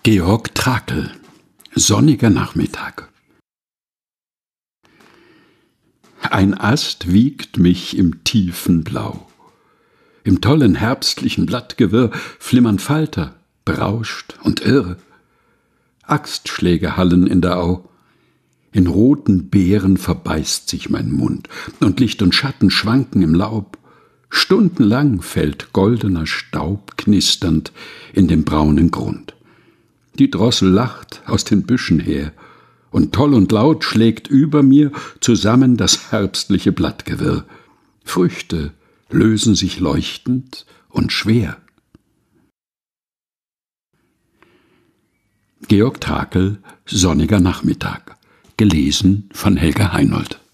Georg Trakl. Sonniger Nachmittag. Ein Ast wiegt mich im tiefen Blau. Im tollen herbstlichen Blattgewirr flimmern Falter, berauscht und irre. Axtschläge hallen in der Au. In roten Beeren verbeißt sich mein Mund, und Licht und Schatten schwanken im Laub. Stundenlang fällt goldener Staub knisternd in den braunen Grund. Die Drossel lacht aus den Büschen her, und toll und laut schlägt über mir zusammen das herbstliche Blattgewirr. Früchte lösen sich leuchtend und schwer. Georg Trakl, Sonniger Nachmittag. Gelesen von Helga Heinold.